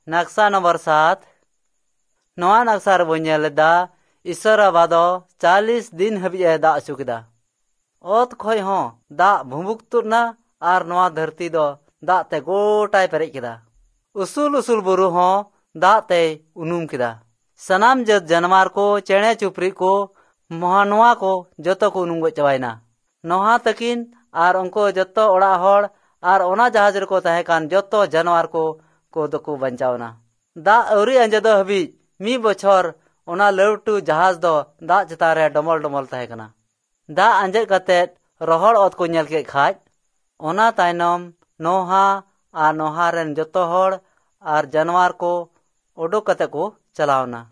नक्शा नंबर 7 नवा नक्शा रे बन नेलेदा ईश्वर बादो 40 दिन हबिए दा अचुकेदा ओत खोय हो दा भुमुक तुरना आर नवा धरती दो दा ते गोटाय पेरेज केदा उसूल उसूल बुरु हो दा ते उनुम केदा सनाम जत जानवर को चेणे चुपरी को महानवा को जतो को उनुम गो चवायना नोहा तकिन आर उनको जतो ओड़ा होड़ आर ओना जहाज रे को तहे कान जतो जानवर को दको बंचावना दा औरी अंजदो हबी मी बछर ओना लौटू जहाज दो दा चतारे डमल डमल तहे कना दा अंजद कते रोहड़ ओत को नेल के खाज ओना तायनम नोहा आर नोहा रेन जतो होड़ आर जानवर को ओडो कते को चलावना